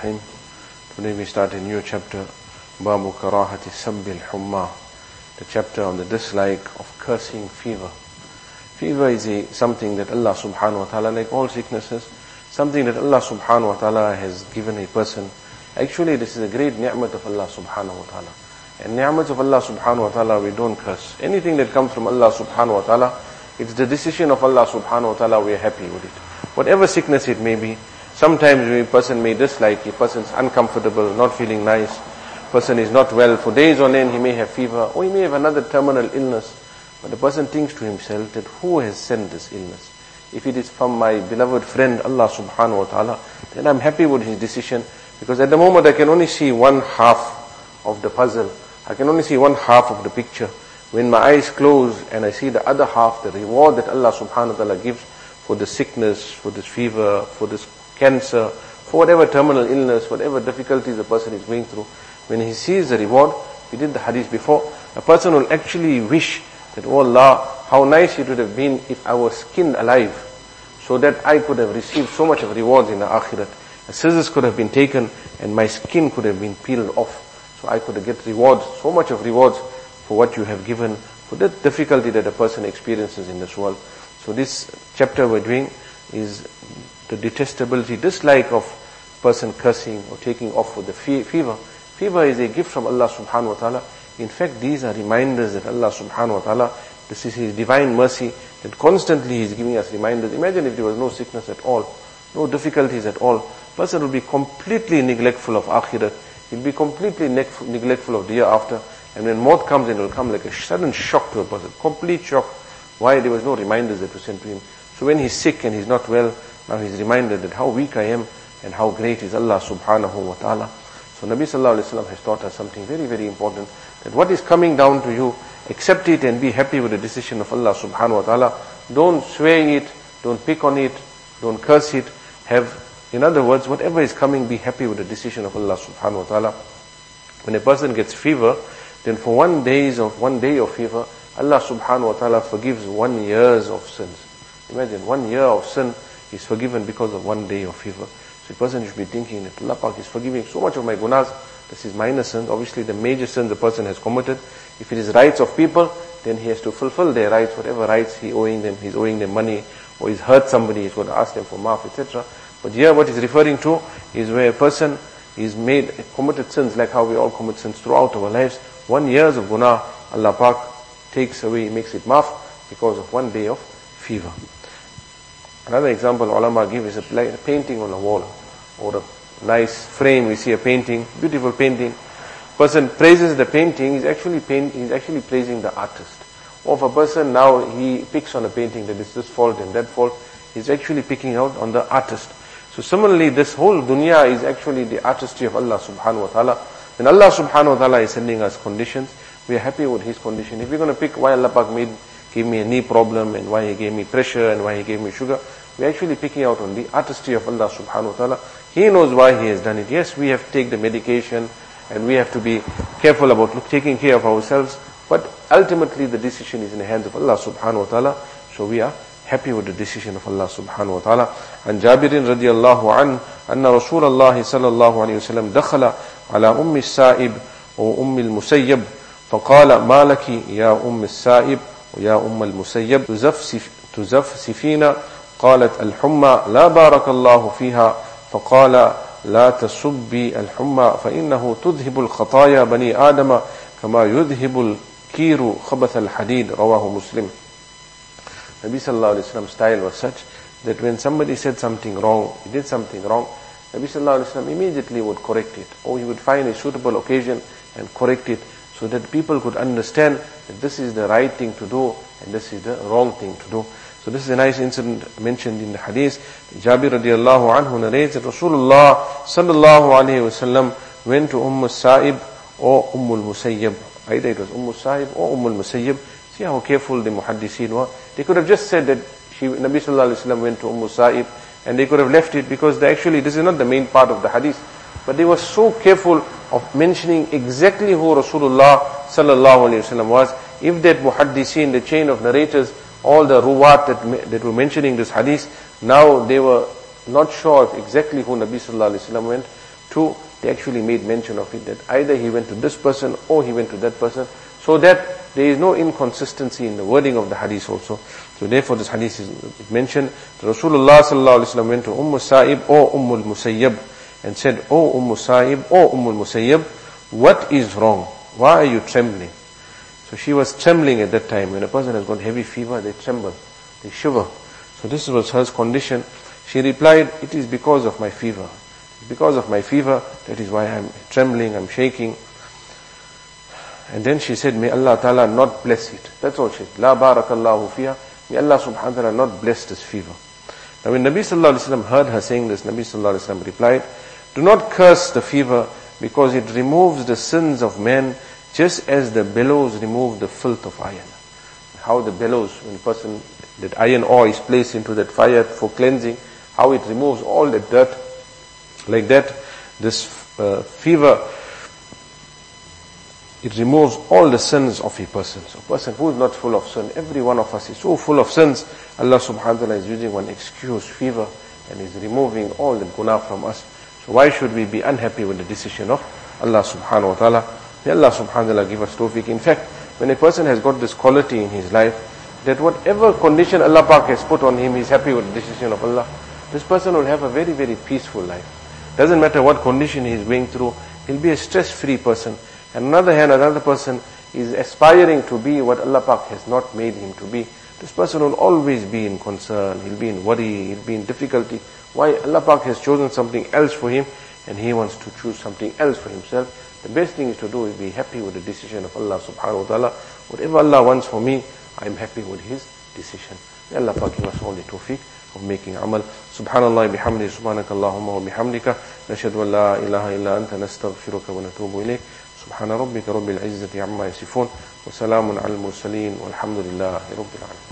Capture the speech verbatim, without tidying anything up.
Rahim. Today we start a new chapter, Babu Karahati Sabbil Humma, the chapter on the dislike of cursing fever. Fever is a, something that Allah subhanahu wa ta'ala, like all sicknesses, something that Allah subhanahu wa ta'ala has given a person. Actually, this is a great ni'mat of Allah subhanahu wa ta'ala. And ni'mat of Allah subhanahu wa ta'ala, we don't curse. Anything that comes from Allah subhanahu wa ta'ala, it's the decision of Allah subhanahu wa ta'ala, we are happy with it. Whatever sickness it may be, sometimes a person may dislike, a person's uncomfortable, not feeling nice, person is not well, for days on end he may have fever, or he may have another terminal illness. But the person thinks to himself that who has sent this illness? If it is from my beloved friend Allah subhanahu wa ta'ala, then I'm happy with his decision, because at the moment I can only see one half of the puzzle. I can only see one half of the picture. When my eyes close and I see the other half, the reward that Allah subhanahu wa ta'ala gives for the sickness, for this fever, for this cancer, for whatever terminal illness, whatever difficulties the person is going through, when he sees the reward, we did the hadith before, a person will actually wish that, oh Allah, how nice it would have been if I was skinned alive, so that I could have received so much of rewards in the akhirat. The scissors could have been taken and my skin could have been peeled off, so I could get rewards, so much of rewards for what you have given, for the difficulty that a person experiences in this world. So this chapter we're doing is the detestability, dislike of person cursing or taking off with the fever. Fever is a gift from Allah subhanahu wa ta'ala. In fact, these are reminders that Allah subhanahu wa ta'ala, this is His divine mercy, that constantly He is giving us reminders. Imagine if there was no sickness at all, no difficulties at all. Person will be completely neglectful of akhirat. He'll be completely neglectful of the year after. And when maut comes, it will come like a sudden shock to a person, complete shock. Why? There was no reminders that were sent to him. So when he's sick and he's not well, now he's reminded that how weak I am and how great is Allah subhanahu wa ta'ala. So Nabi sallallahu alayhi wa sallam has taught us something very, very important, that what is coming down to you, accept it and be happy with the decision of Allah subhanahu wa ta'ala. Don't sway it, don't pick on it, don't curse it. Have, in other words, whatever is coming, be happy with the decision of Allah subhanahu wa ta'ala. When a person gets fever, then for one days of one day of fever, Allah subhanahu wa ta'ala forgives one years of sins. Imagine, one year of sin is forgiven because of one day of fever. So a person should be thinking that Allah Pak is forgiving so much of my gunas. This is minor sins. Obviously the major sins the person has committed. If it is rights of people, then he has to fulfill their rights, whatever rights he owing them, he's owing them money, or he's hurt somebody, he's going to ask them for maaf, et cetera. But here what he's referring to is where a person is made, committed sins, like how we all commit sins throughout our lives. One years of guna, Allah Pak takes away, makes it maaf because of one day of fever. Another example ulama give is a, like a painting on a wall, or a nice frame. We see a painting, beautiful painting. Person praises the painting, he's actually paint, he's actually praising the artist. Or if a person now he picks on a painting that is this fault and that fault, he's actually picking out on the artist. So similarly, this whole dunya is actually the artistry of Allah subhanahu wa ta'ala. When Allah subhanahu wa ta'ala is sending us conditions, we are happy with His condition. If we're going to pick why Allah Pak made, gave me a knee problem, and why He gave me pressure, and why He gave me sugar, we're actually picking out on the artistry of Allah subhanahu wa ta'ala. He knows why He has done it. Yes, we have to take the medication, and we have to be careful about look, taking care of ourselves, but ultimately the decision is in the hands of Allah subhanahu wa ta'ala, so we are happy with the decision of Allah subhanahu wa ta'ala. And Jabirin radiyallahu an, anna Rasulullah sallallahu alayhi wa sallam dakhala ala ummi as-sa'ib wa ummi al-musayyab, فقال ما لك يا أم السائب ويا أم المسيب تزفسفين قالت الحمى لا بارك الله فيها فقال لا تسبي الحمى فإنه تذهب الخطايا بني آدم كما يذهب الكير خبث الحديد رواه مسلم. Nabi sallallahu alayhi wa sallam's style was such that when somebody said something wrong, he did something wrong, Nabi sallallahu alayhi wa sallam immediately would correct it, or he would find a suitable occasion and correct it, so that people could understand that this is the right thing to do and this is the wrong thing to do. So this is a nice incident mentioned in the hadith. Jabir radiallahu anhu narrates that Rasulullah sallallahu alayhi wa sallam went to Umm al-Sa'ib or Umm al-Musayyib. Either it was Umm al-Sa'ib or Umm al-Musayyib. See how careful the muhaddiseen were. They could have just said that she, Nabi sallallahu alayhi wa sallam went to Umm al-Sa'ib, and they could have left it because they actually, this is not the main part of the hadith. But they were so careful of mentioning exactly who Rasulullah sallallahu alayhi wa sallam was. If that muhaddiseen, the chain of narrators, all the ruwat that, that were mentioning this hadith, now they were not sure of exactly who Nabi sallallahu alayhi wa sallam went, Two, they actually made mention of it, that either he went to this person or he went to that person, so that there is no inconsistency in the wording of the hadith also. So therefore this hadith is mentioned, that Rasulullah sallallahu alaihi wasallam went to Umm Sa'ib or Umm al-Musayyab and said, "Oh Umm Sa'ib or Umm al-Musayyab, what is wrong? Why are you trembling?" So she was trembling at that time. When a person has got heavy fever, they tremble, they shiver. So this was her condition. She replied, "It is because of my fever. Because of my fever, that is why I am trembling, I am shaking." And then she said, "May Allah Ta'ala not bless it." That's all she said. "La barakallahu fiha." May Allah subhanahu wa ta'ala not bless this fever. Now when Nabi sallallahu alaihi wasallam heard her saying this, Nabi sallallahu alaihi wasallam replied, "Do not curse the fever, because it removes the sins of men, just as the bellows remove the filth of iron." How the bellows, when a person, that iron ore is placed into that fire for cleansing, how it removes all the dirt. Like that, this uh, fever, it removes all the sins of a person. So a person who is not full of sin, every one of us is so full of sins, Allah subhanahu wa ta'ala is using one excuse, fever, and is removing all the guna from us. So why should we be unhappy with the decision of Allah subhanahu wa ta'ala? May Allah subhanahu wa ta'ala give us tawfiq. In fact, when a person has got this quality in his life, that whatever condition Allah Pak has put on him, he is happy with the decision of Allah, this person will have a very, very peaceful life. Doesn't matter what condition he is going through, he'll be a stress-free person. And on the other hand, another person is aspiring to be what Allah Pak has not made him to be. This person will always be in concern, he'll be in worry, he'll be in difficulty. Why? Allah Pak has chosen something else for him, and he wants to choose something else for himself. The best thing is to do is be happy with the decision of Allah subhanahu wa ta'ala. Whatever Allah wants for me, I am happy with His decision. May Allah Pak give us all the tawfiq of making amal. Subhanallah bihamdi, subhanakallahumma wa bihamdika, nashhadu an la ilaha illa anta, nastaghfiruka wa natubu ilayk. Subhana rabbika rabbil izzati amma yasifun, wa salamun al mursaleen, walhamdulillahi rabbil alamin.